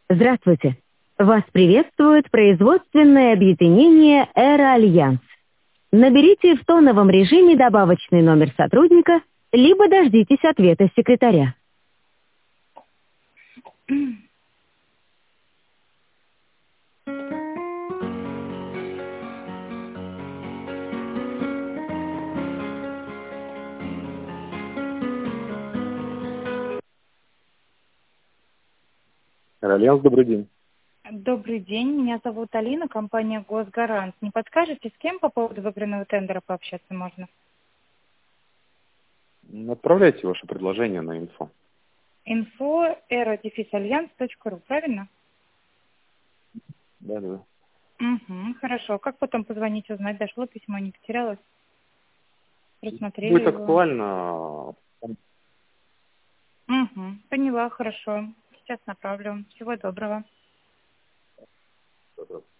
Здравствуйте. Вас приветствует производственное объединение «Эра-Альянс». Наберите в тоновом режиме добавочный номер сотрудника, либо дождитесь ответа секретаря. Альянс, добрый день. Добрый день, меня зовут Алина, компания «Госгарант». Не подскажете, с кем по поводу выигранного тендера пообщаться можно? Отправляйте ваше предложение на инфо. Info era-alliance.ru, правильно? Да. Угу, хорошо. Как потом позвонить, узнать, дошло письмо, не потерялось? Просмотрели Будет его? актуально. Угу, поняла, хорошо. Сейчас направлю. Всего доброго.